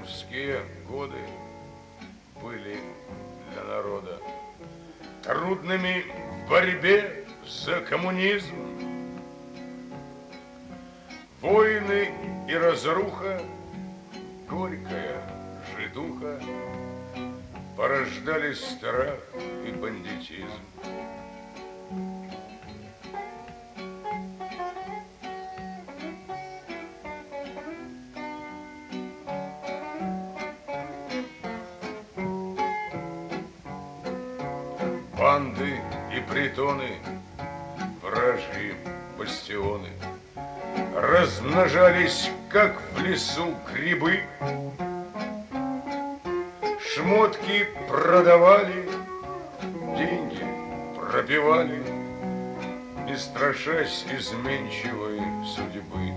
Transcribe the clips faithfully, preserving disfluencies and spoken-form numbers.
Суворовские годы были для народа трудными в борьбе за коммунизм. Войны и разруха, горькая жидуха порождали страх и бандитизм. Банды и притоны, вражьи бастионы размножались, как в лесу грибы. Шмотки продавали, деньги пропивали, не страшась изменчивой судьбы.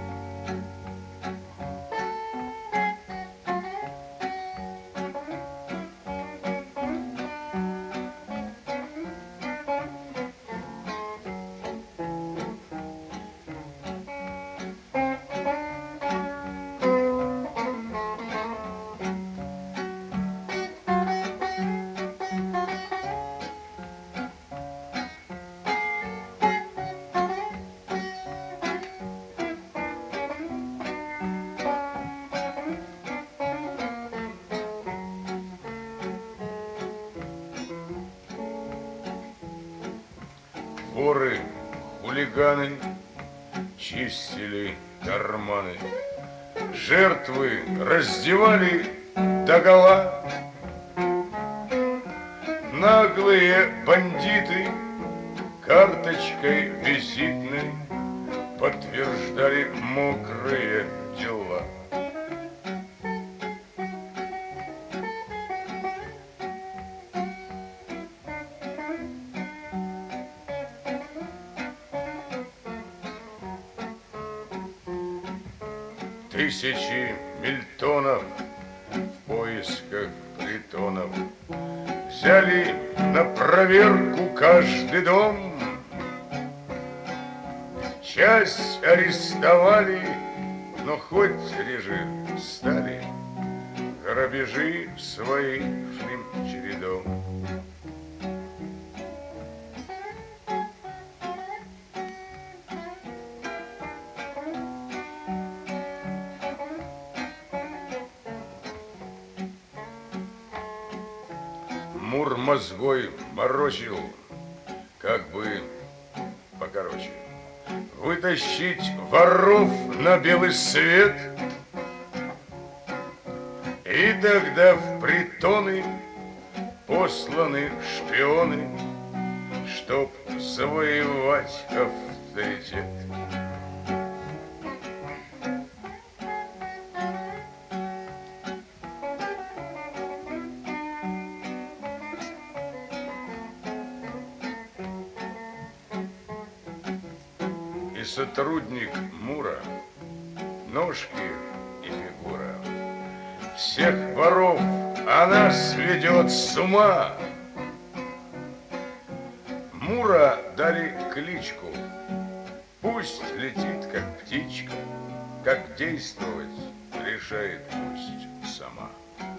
Воры, хулиганы чистили карманы, жертвы раздевали догола. Наглые бандиты карточкой визитной подтверждали мокрые дела. Тысячи мильтонов в поисках притонов взяли на проверку каждый дом. Часть арестовали, но хоть реже стали грабежи своим чередом. Мур мозгой морочил, как бы покороче, вытащить воров на белый свет. И тогда в притоны посланы шпионы, чтоб завоевать авторитет. И сотрудник Мура, ножки и фигура, всех воров она сведет с ума. Мура дали кличку, пусть летит как птичка, как действовать решает пусть сама.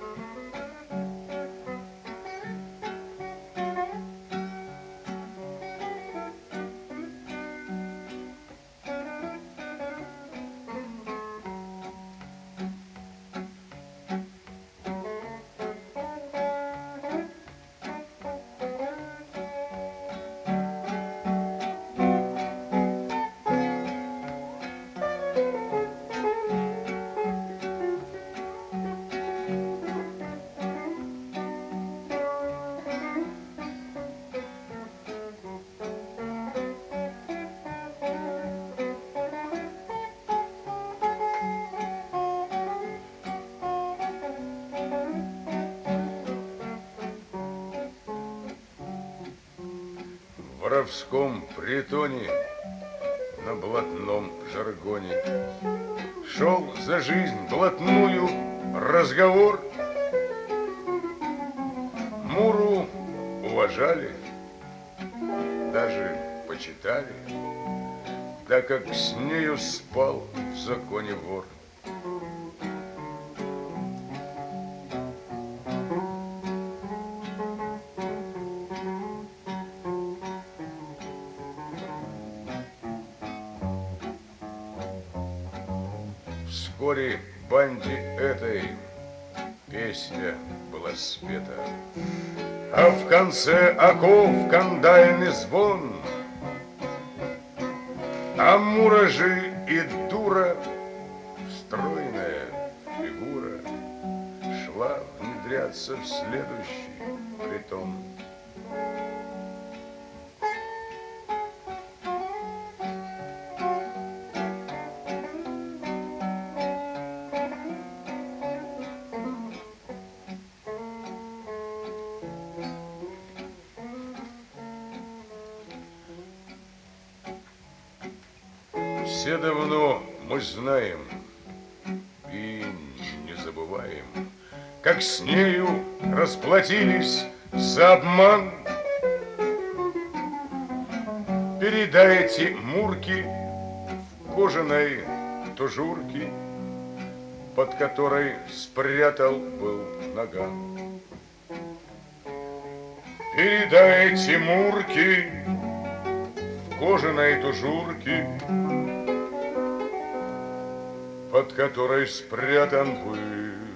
В воровском притоне на блатном жаргоне шел за жизнь блатную разговор. Муру уважали, даже почитали, так как с нею спал в законе вор. вскоре банде этой песня была спета, а в конце оков кандальный звон. А муражи и дура, стройная фигура, шла внедряться в следующий притон. Все давно мы знаем и не забываем, как с нею расплатились за обман. Передайте Мурке в кожаной тужурке, под которой спрятал был наган. Передайте Мурке в кожаной тужурке, под которой спрятан был